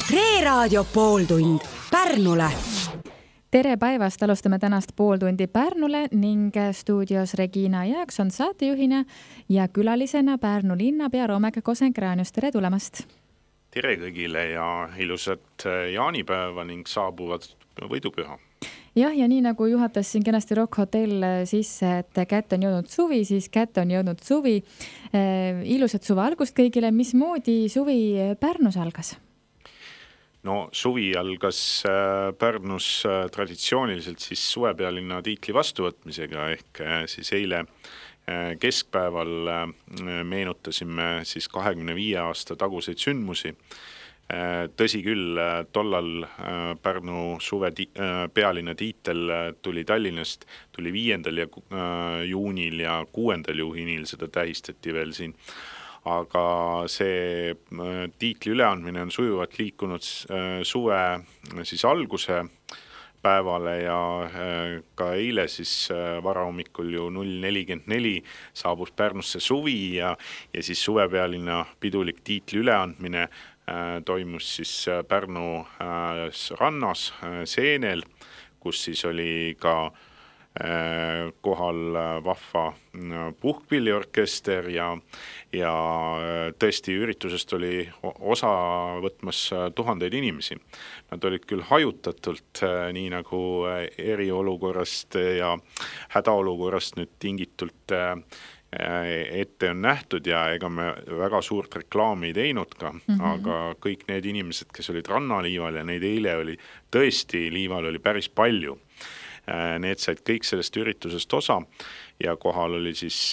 Tre Raadio pooltund Pärnule. Tere päevast, alustame tänast pooltundi Pärnule ning stuudios Regina Jaakson saatejuhina ja külalisena Pärnu linnapea Romega Kosenkraanius. Tere tulemast! Tere kõigile ja ilusat jaanipäeva ning saabuvad võidupüha. Jah, ja nii nagu juhatas siin kenasti Rock Hotel sisse, et kätte on jõudnud suvi, siis kätte on jõudnud suvi. Ilusat suve algust kõigile. Mismoodi suvi Pärnus algas? No suvi algas Pärnus traditsiooniliselt siis suvepealinna tiitli vastuvõtmisega ehk siis eile keskpäeval meenutasime siis 25 aasta taguseid sündmusi. Tõsi küll, tollal Pärnu suve pealinna tiitel tuli Tallinnast, tuli 5. juunil ja 6. juunil seda tähistati veel siin. Aga see tiitli üleandmine on sujuvalt liikunud suve siis alguse päevale ja ka eile siis varahommikul ju 044 saabus Pärnusse suvi ja siis suvepealinna pidulik tiitli üleandmine toimus siis Pärnu rannas Seenel, kus siis oli ka kohal vahva puhkpilliorkester ja tõesti üritusest oli osa võtmas tuhandeid inimesi. Nad olid küll hajutatult, nii nagu eriolukorrast ja hädaolukorrast nüüd tingitult ette on nähtud ja ega me väga suurt reklaami ei teinud ka, aga kõik need inimesed, kes olid rannaliival ja neid eile oli tõesti, liival oli päris palju. Need said kõik sellest üritusest osa ja kohal oli siis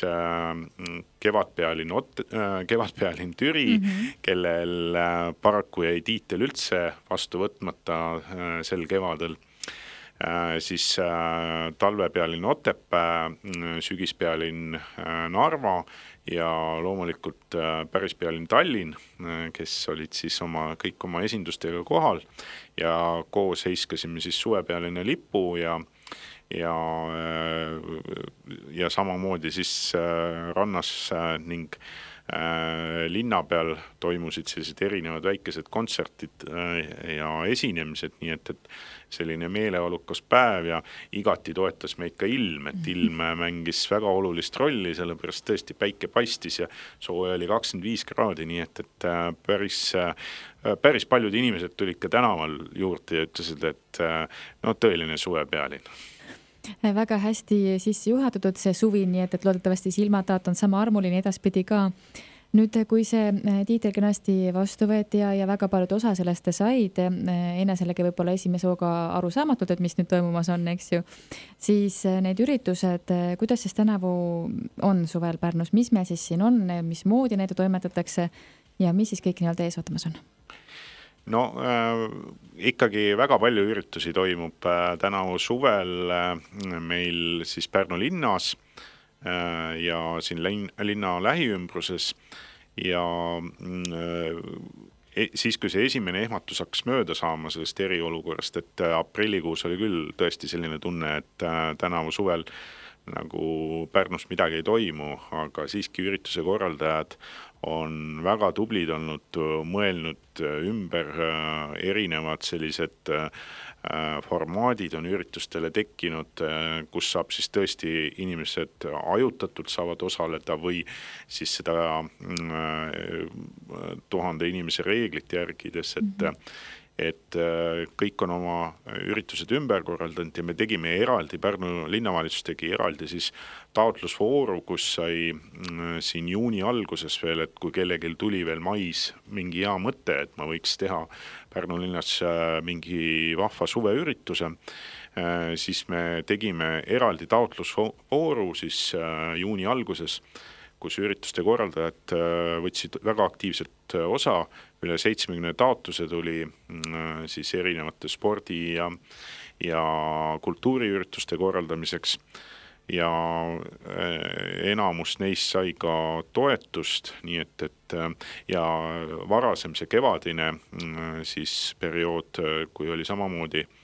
kevadpealinn Türi, kellel paraku jäi tiitel üldse vastu võtmata sel kevadel. Siis talvepealinn Otepää, sügispealinn Narva ja loomulikult pärispealinn Tallinn, kes olid siis kõik oma esindustega kohal ja koos heiskasime siis suvepealinna lipu ja samamoodi siis rannas ning linna peal toimusid sellised erinevad väikesed kontsertid ja esinemised, nii et selline meeleolukas päev ja igati toetas meid ka ilm, et ilm mängis väga olulist rolli, sellepärast tõesti päike paistis ja sooja oli 25 kraadi, nii et päris paljud inimesed tulid ka tänaval juurde ja ütlesid, et tõeline suvepealinn. Väga hästi sisse juhatatud see suvi, nii et loodetavasti silmataat on sama armuline edaspidi ka. Nüüd, kui see tiitel kenasti vastu võeti ja väga paljud osa sellest said, eneselegi võib-olla esimese hooga aru saamatult, et mis nüüd toimumas on, eks ju, siis need üritused, kuidas siis tänavu on suvel Pärnus, mis meil siis siin on, mismoodi neid toimetatakse ja mis siis kõik nii-öelda ees ootamas on? No ikkagi väga palju üritusi toimub tänavu suvel meil siis Pärnu linnas ja siin linna lähiümbruses ja siis, kui see esimene ehmatus hakkas mööda saama sellest eriolukorrast, et aprillikuus oli küll tõesti selline tunne, et tänavu suvel nagu Pärnus midagi ei toimu, aga siiski ürituse korraldajad on väga tublid olnud, mõelnud ümber erinevad sellised formaadid on üritustele tekkinud, kus saab siis tõesti inimesed ajutatult saavad osaleda või siis seda 1000 inimese reeglit järgides, et kõik on oma üritused ümber korraldanud ja me tegime eraldi, Pärnu linnavalitsus tegi eraldi siis taotlusvooru, kus sai siin juuni alguses veel, et kui kellelgi tuli veel mais mingi hea mõte, et ma võiks teha Pärnu linnas mingi vahva suveürituse, siis me tegime eraldi taotlusvooru siis juuni alguses, kus ürituste korraldajad võtsid väga aktiivselt osa, üle 70 taotluse tuli siis erinevate spordi ja kultuuriürituste korraldamiseks ja enamus neist sai ka toetust, nii et ja varasem see kevadine siis periood, kui oli samamoodi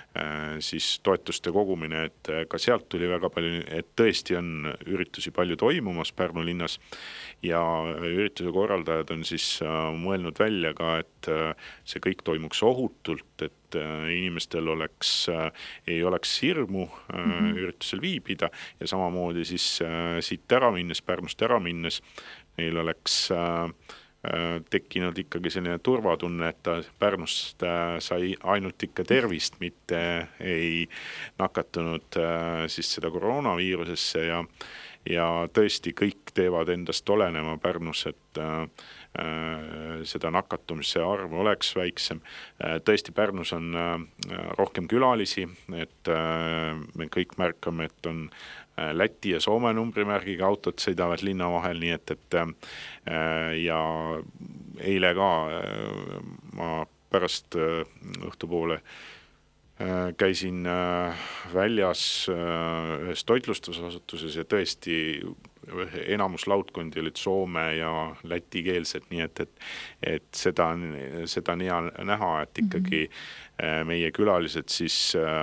siis toetuste kogumine, et ka sealt tuli väga palju, et tõesti on üritusi palju toimumas Pärnu linnas ja ürituse korraldajad on siis mõelnud välja ka, et see kõik toimuks ohutult, et inimestel ei oleks hirmu üritusel viibida ja samamoodi siis siit ära minnes, Pärnust ära minnes, neil oleks tekkinud ikkagi selline turvatunne, et ta Pärnust sai ainult ikka tervist, mitte ei nakatunud siis seda koroonaviirusesse ja tõesti kõik teevad endast olenema Pärnus, et seda nakatumise arv oleks väiksem. Tõesti, Pärnus on rohkem külalisi, et me kõik märkame, et on Läti ja Soome numbrimärgiga autod sõidavad linna vahel, nii et ja eile ka ma pärast õhtupoole käisin väljas ühes toitlustusasutuses ja tõesti enamus laudkondi olid soome ja läti keelsed, nii et seda on hea näha, et ikkagi meie külalised siis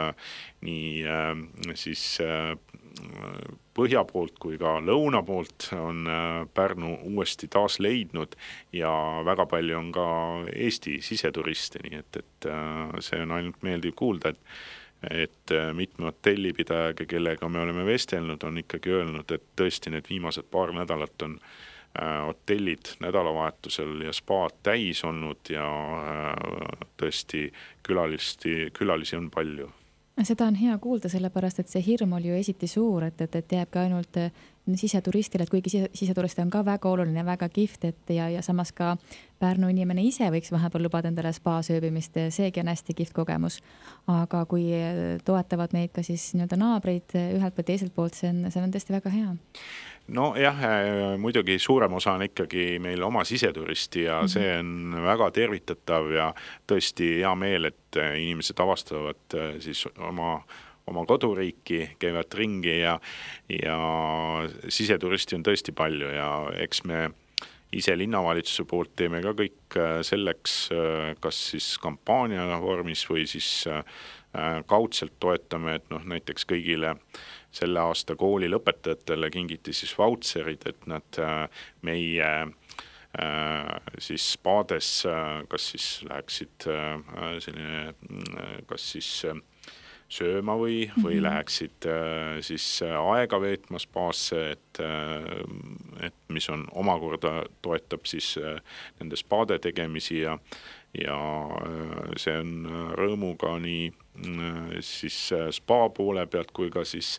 nii siis põhja poolt kui ka lõuna poolt on Pärnu uuesti taas leidnud ja väga palju on ka Eesti siseturiste, nii et see on ainult meeldiv kuulda, et mitme hotellipidajaga, kellega me oleme vestelnud, on ikkagi öelnud, et tõesti need viimased paar nädalat on hotellid nädalavahetusel ja spaad täis olnud ja tõesti külalisi on palju. Seda on hea kuulda, sellepärast, et see hirm oli ju esiti suur, et jääbki ainult siseturistile, et kuigi siseturiste on ka väga oluline, väga kihvt, et ja samas ka Pärnu inimene ise võiks vahepeal lubada endale spa sööbimist, seegi on hästi kihvt kogemus. Aga kui toetavad meid ka siis naabrid ühelt või teiselt poolt, see on tõesti väga hea. No jah, muidugi suurem osa on ikkagi meil oma siseturisti ja see on väga tervitatav ja tõesti hea meel, et inimesed avastavad siis oma koduriiki, käivad ringi ja siseturisti on tõesti palju ja eks me ise linnavalitsuse poolt teeme ka kõik selleks, kas siis kampaania vormis või siis kaudselt toetame, et näiteks kõigile selle aasta kooli lõpetajatele kingiti siis vautserid, et nad meie siis spaades kas siis läheksid selline, kas siis sööma või läheksid siis aega veetma spaasse, et mis on omakorda toetab siis nende spaade tegemisi ja see on rõõmuga nii siis spa poole pealt kui ka siis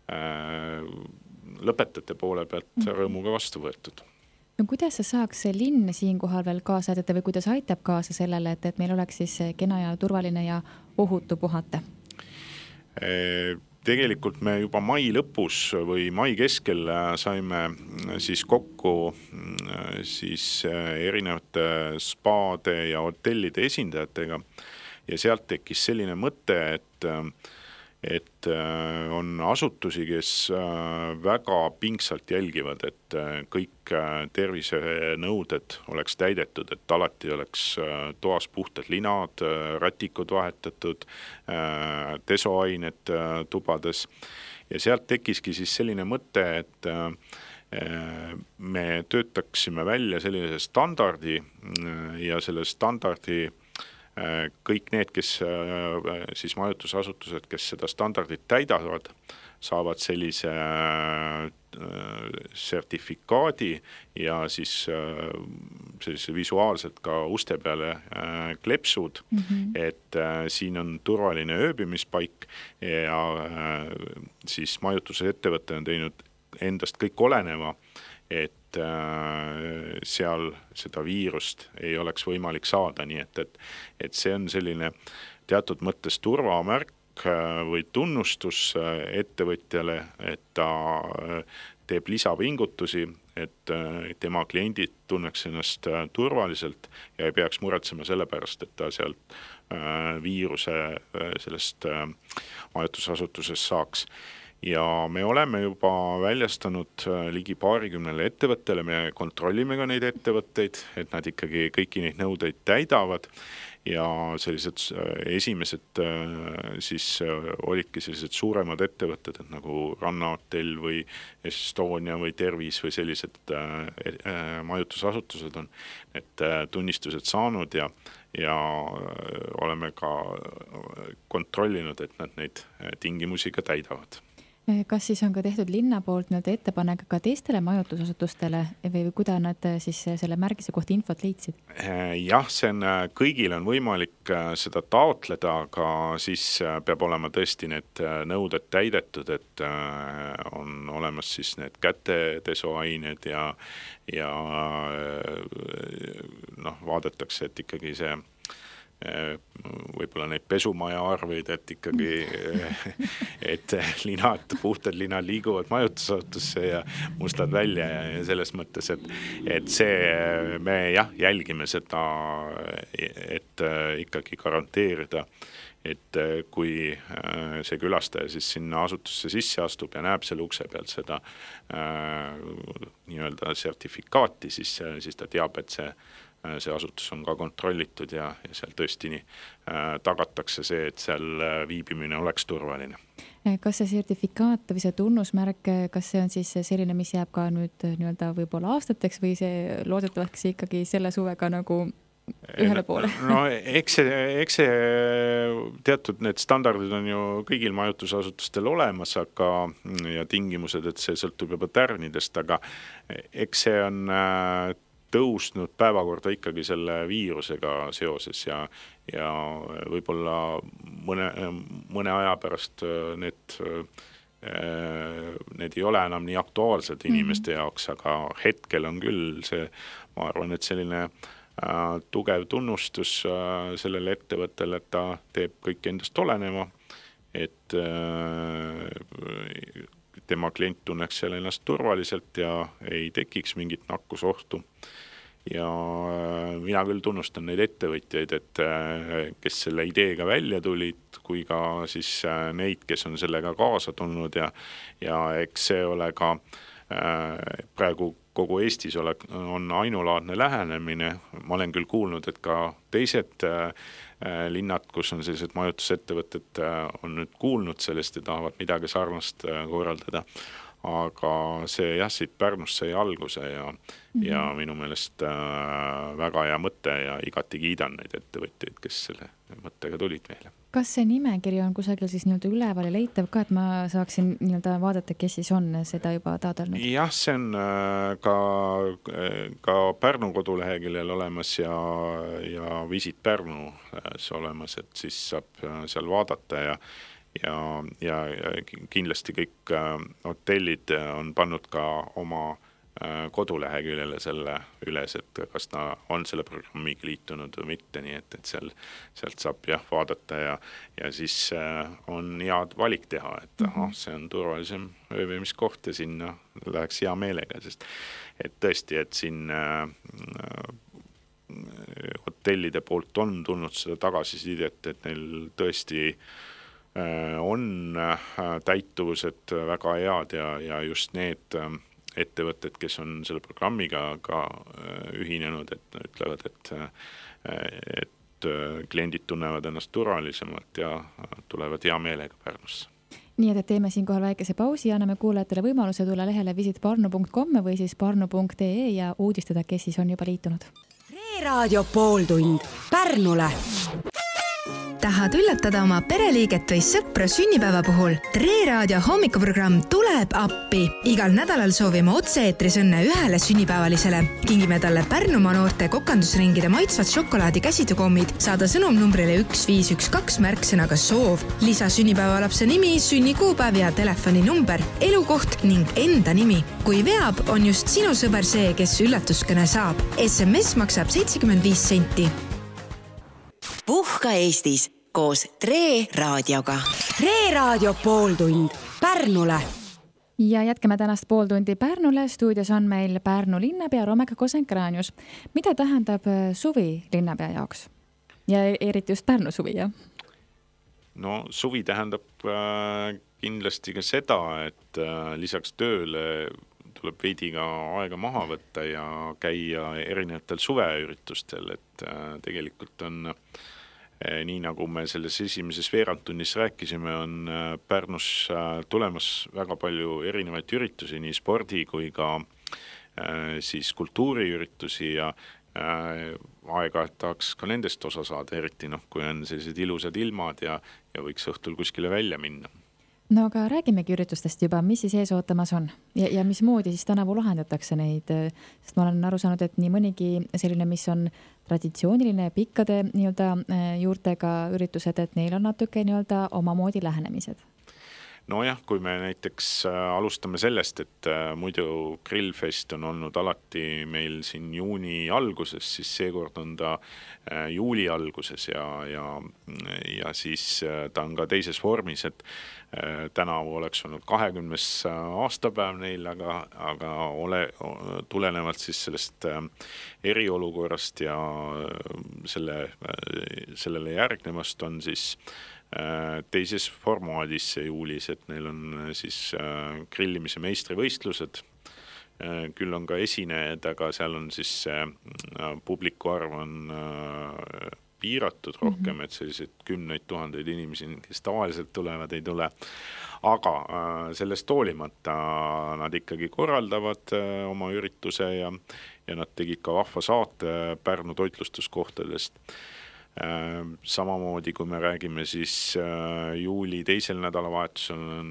lõpetajate poole pealt rõõmuga vastu võetud. No kuidas sa saaks linn siinkohal veel kaasa aidata või kuidas aitab kaasa sellele, et meil oleks siis kena ja turvaline ja ohutu puhata? Tegelikult me juba mai lõpus või mai keskel saime siis kokku siis erinevate spaade ja hotellide esindajatega ja sealt tekkis selline mõte, et on asutusi, kes väga pingsalt jälgivad, et kõik tervisenõuded oleks täidetud, et alati oleks toas puhtad linad, rätikud vahetatud, desoained tubades ja sealt tekkiski siis selline mõte, et me töötaksime välja sellise standardi ja selle standardi kõik need, kes siis majutusasutused, kes seda standardit täidavad, saavad sellise sertifikaadi ja siis sellise visuaalselt ka uste peale klepsud, et siin on turvaline ööbimispaik ja siis majutusettevõte on teinud endast kõik oleneva, et seal seda viirust ei oleks võimalik saada, nii et see on selline teatud mõttes turvamärk või tunnustus ettevõtjale, et ta teeb lisapingutusi, et tema kliendid tunneks ennast turvaliselt ja ei peaks muretsema selle pärast, et ta sealt viiruse sellest majutusasutusest saaks. Ja me oleme juba väljastanud ligi 20 ettevõttele, me kontrollime ka neid ettevõtteid, et nad ikkagi kõiki neid nõudeid täidavad ja sellised esimesed siis olidki sellised suuremad ettevõtted, et nagu Rannahotell või Estonia või Tervis või sellised majutusasutused on need tunnistused saanud ja oleme ka kontrollinud, et nad neid tingimusi ka täidavad. Kas siis on ka tehtud linna poolt ettepanek ka teistele majutusasutustele või kuidas nad siis selle märgise kohta infot leidsid? Jah, kõigil on võimalik seda taotleda, aga siis peab olema tõesti need nõuded täidetud, et on olemas siis need kätedesuained ja vaadatakse, et ikkagi see võib-olla neid pesumaja arveid, et ikkagi et puhtad linad liiguvad majutusasutusse ja mustad välja ja selles mõttes, et see me jälgime seda, et ikkagi garanteerida, et kui see külastaja siis sinna asutusse sisse astub ja näeb selle ukse pealt seda nii-öelda sertifikaati, siis ta teab, et see asutus on ka kontrollitud ja seal tõesti tagatakse see, et seal viibimine oleks turvaline. Kas see sertifikaat või see tunnusmärk, kas see on siis selline, mis jääb ka nüüd nii-öelda võib-olla aastateks või see loodetavasti ikkagi selle suvega nagu ühele poole? No eks see teatud need standardid on ju kõigil majutusasutustel olemas, ja tingimused, et see sõltub juba tärnidest, aga eks see on tõusnud päevakorda ikkagi selle viirusega seoses ja võib-olla mõne aja pärast need ei ole enam nii aktuaalsed inimeste jaoks, aga hetkel on küll see, ma arvan, et selline tugev tunnustus sellele ettevõttele, et ta teeb kõik endast olenema, et tema klient tunneks seal ennast turvaliselt ja ei tekiks mingit nakkusohtu. Ja mina küll tunnustan neid ettevõtjaid, et kes selle ideega välja tulid, kui ka siis neid, kes on sellega kaasa tulnud ja eks see ole ka praegu kogu Eestis on ainulaadne lähenemine. Ma olen küll kuulnud, et ka teised linnad, kus on sellised majutusettevõtted, on nüüd kuulnud sellest ja tahavad midagi sarnast korraldada. Aga see siit Pärnust sai alguse ja minu meelest väga hea mõte ja igati kiidan neid ettevõtjaid, kes selle mõttega tulid meile. Kas see nimekiri on kusagil siis nii-öelda üleval ja leitav ka, et ma saaksin nii-öelda vaadata, kes siis on seda juba taotlenud? Jah, see on ka Pärnu koduleheküljel olemas ja Visit Pärnus olemas, et siis saab seal vaadata ja kindlasti kõik hotellid on pannud ka oma koduleheküljele selle üles, et kas ta on selle programmiga liitunud või mitte, nii et sealt saab vaadata ja siis on head valik teha, et see on turvalisem ööbimiskoht ja sinna läheks hea meelega, sest et tõesti, et siin hotellide poolt on tulnud seda tagasisidet, et neil tõesti on täituvused väga head ja just need ettevõtted, kes on selle programmiga ka ühinenud, et ütlevad, et kliendid tunnevad ennast turvalisemalt ja tulevad hea meelega Pärnusse. Nii et teeme siinkohal väikese pausi ja anname kuulajatele võimaluse tulla lehele visitparnu.com või siis parnu.ee ja uudistada, kes siis on juba liitunud. Reeraadio pooltund Pärnule. Tahad üllatada oma pereliiget või sõpra sünnipäeva puhul? Reeraadio hommikuprogramm tuleb appi. Igal nädalal soovime otse-eetris õnne ühele sünnipäevalisele. Kingime talle Pärnumaa noorte kokandusringide maitsvad šokolaadi käsitukommid. Saada sõnum numbrile 1512 märksõnaga soov. Lisa sünnipäevalapse nimi, sünnikuupäev ja telefoninumber, elukoht ning enda nimi. Kui veab, on just sinu sõber see, kes üllatuskõne saab. SMS maksab 75 senti. Puhka Eestis koos Reeraadioga. Reeraadio pooltund Pärnule. Ja jätkame tänast pooltundi Pärnule. Stuudios on meil Pärnu linnapea Romeka Kosenkranius. Mida tähendab suvi linnapea jaoks? Ja eriti just Pärnu suvi, jah? No suvi tähendab kindlasti ka seda, et lisaks tööle tuleb veidi ka aega maha võtta ja käia erinevatel suveüritustel, et tegelikult on nii nagu me selles esimeses veerandtunnis rääkisime, on Pärnus tulemas väga palju erinevaid üritusi, nii spordi kui ka siis kultuuriüritusi ja aega, et tahaks ka nendest osa saada, eriti kui on sellised ilusad ilmad ja võiks õhtul kuskile välja minna. No aga räägimegi üritustest juba, mis siis ees ootamas on ja mismoodi siis tänavu lahendatakse neid, sest ma olen aru saanud, et nii mõnigi selline, mis on traditsiooniline pikkade juurtega üritused, et neil on natuke omamoodi lähenemised. Nojah, kui me näiteks alustame sellest, et muidu Grillfest on olnud alati meil siin juuni alguses, siis seekord on ta juuli alguses ja siis ta on ka teises vormis, et tänavu oleks olnud 20. aastapäev neil, aga tulenevalt siis sellest eriolukorrast ja sellele järgnevast on siis teises formaadis see juulis, et neil on siis grillimise meistrivõistlused, küll on ka esinejad, aga seal on siis publiku arv on piiratud rohkem, et sellised 10 000 inimesi, kes tavaliselt tulevad, ei tule. Aga sellest hoolimata nad ikkagi korraldavad oma ürituse ja nad tegid ka vahva saate Pärnu toitlustuskohtadest. Samamoodi, kui me räägime siis juuli teisel nädalavahetusel on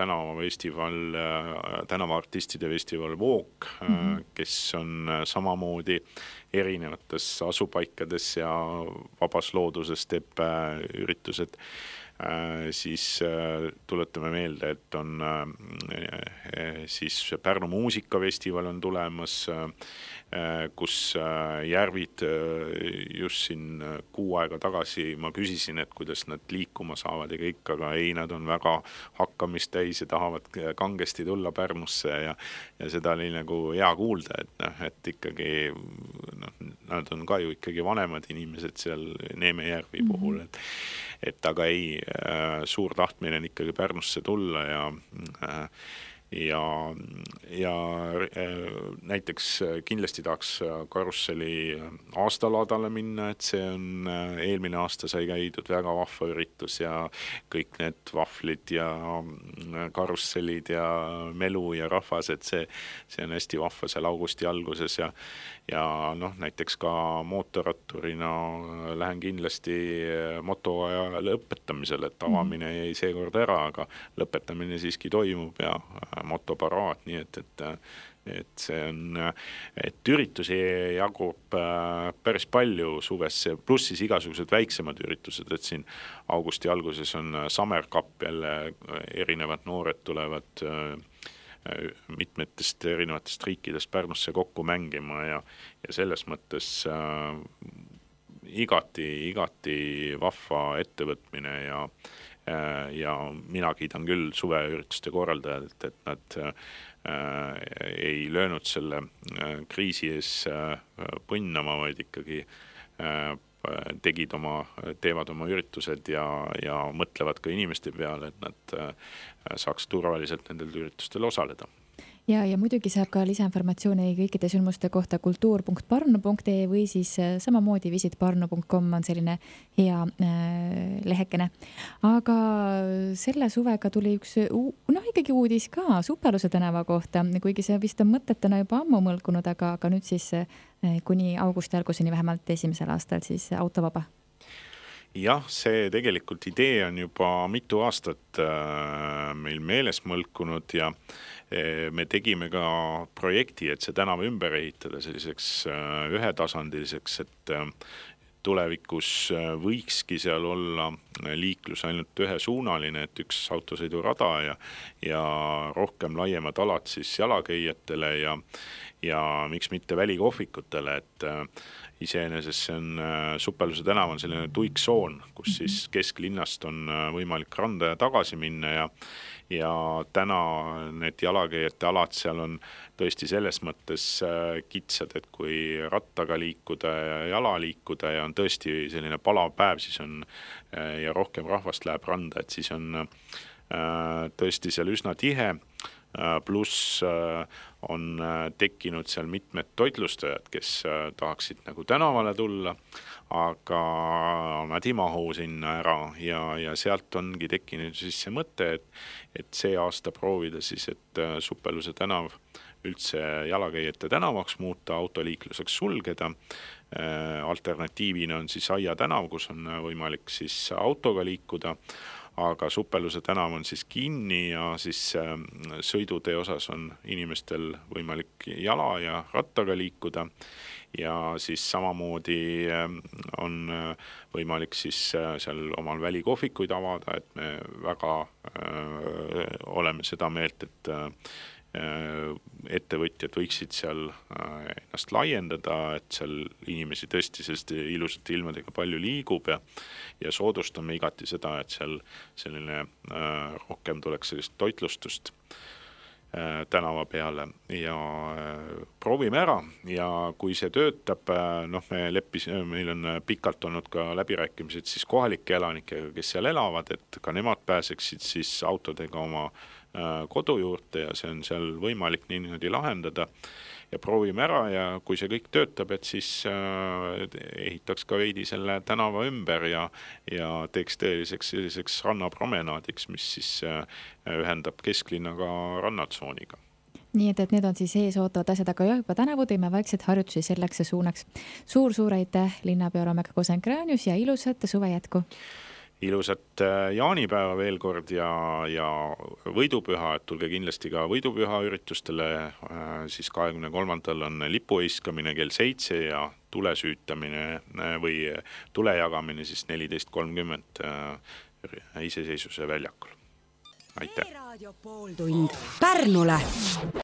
tänavaartistide festival Voog, kes on samamoodi erinevates asupaikades ja vabas looduses teeb üritused. Siis tuletame meelde, et on siis Pärnu muusikafestival on tulemas, kus Järvid just siin kuu aega tagasi ma küsisin, et kuidas nad liikuma saavad ja kõik, aga ei, nad on väga hakkamist täis ja tahavad kangesti tulla Pärnusse ja seda oli nagu hea kuulda, et ikkagi nad on ka ju ikkagi vanemad inimesed seal Neeme Järvi puhul, et aga ei, suur tahtmine on ikkagi Pärnusse tulla ja näiteks kindlasti tahaks Karusselli aastalaadale minna, et see on eelmine aasta sai käidud väga vahva üritus ja kõik need vahvlid ja karussellid ja melu ja rahvas, et see on hästi vahva seal augusti alguses ja näiteks ka mootorratturina lähen kindlasti motoaja lõpetamisel, et avamine jäi seekord ära, aga lõpetamine siiski toimub ja motoparaad, nii et see on, et üritusi jagub päris palju suvesse, pluss siis igasugused väiksemad üritused, et siin augusti alguses on Summer Cup, jälle erinevad noored tulevad mitmetest erinevatest riikidest Pärnusse kokku mängima ja selles mõttes igati vahva ettevõtmine ja mina kiidan küll suveürituste korraldajad, et nad ei löönud selle kriisi ees põnnama, vaid ikkagi teevad oma üritused ja mõtlevad ka inimeste peale, et nad saaks turvaliselt nendel üritustel osaleda. Ja muidugi saab ka lisainformatsiooni kõikide sündmuste kohta kultuur.parnu.ee või siis samamoodi visitparnu.com on selline hea lehekene. Aga selle suvega tuli üks ikkagi uudis ka Supeluse tänava kohta, kuigi see vist on mõtetena juba ammu mõlkunud, aga nüüd siis kuni augusti alguseni vähemalt esimesel aastal siis autovaba. Jah, see tegelikult idee on juba mitu aastat meil meeles mõlkunud ja me tegime ka projekti, et see tänav ümber ehitada selliseks ühetasandiliseks, et tulevikus võikski seal olla liiklus ainult ühesuunaline, et üks autosõidurada ja rohkem laiemad alad siis jalakäijatele ja miks mitte välikohvikutele, et iseenesest see on Supeluse tänav on selline tuiksoon, kus siis kesklinnast on võimalik randa ja tagasi minna ja täna need jalakäijate alad seal on tõesti selles mõttes kitsad, et kui rattaga liikuda ja jala liikuda ja on tõesti selline palav päev, siis on ja rohkem rahvast läheb randa, et siis on tõesti seal üsna tihe. pluss on tekkinud seal mitmed toitlustajad, kes tahaksid nagu tänavale tulla, aga nad ei mahu sinna ära ja sealt ongi tekkinud siis see mõte, et see aasta proovida siis, et Suppeluse tänav üldse jalakäijate tänavaks muuta, autoliikluseks sulgeda. Alternatiivina on siis Aia tänav, kus on võimalik siis autoga liikuda, aga Suppeluse tänav on siis kinni ja siis sõidutee osas on inimestel võimalik jala ja rattaga liikuda ja siis samamoodi on võimalik siis seal omal välikohvikuid avada, et me väga oleme seda meelt, et ettevõtjad võiksid seal ennast laiendada, et seal inimesi tõesti selliste ilusate ilmadega palju liigub ja soodustame igati seda, et seal selline rohkem tuleks sellist toitlustust tänava peale ja proovime ära ja kui see töötab, meil on pikalt olnud ka läbirääkimised siis kohalike elanikega, kes seal elavad, et ka nemad pääseksid siis autodega oma kodu juurde ja see on seal võimalik niimoodi lahendada ja proovime ära ja kui see kõik töötab, et siis ehitaks ka veidi selle tänava ümber ja teeks tõeliseks selliseks rannapromenaadiks, mis siis ühendab kesklinnaga rannatsooniga. Nii et need on siis ees ootavad asjad, aga juba tänavu teeme vaikselt harjutusi selleks ja suunaks. Suur aitäh, linnapea Romeka Kosenkranius ja ilusat suve jätku! Ilusat jaanipäeva veel kord ja võidupüha, et tulge kindlasti ka võidupüha üritustele, siis 23. on lipuheiskamine kell 7 ja tule süütamine või tule jagamine siis 14.30 Iseseisvuse väljakul. Aitäh! Raadio pooltund Pärnule!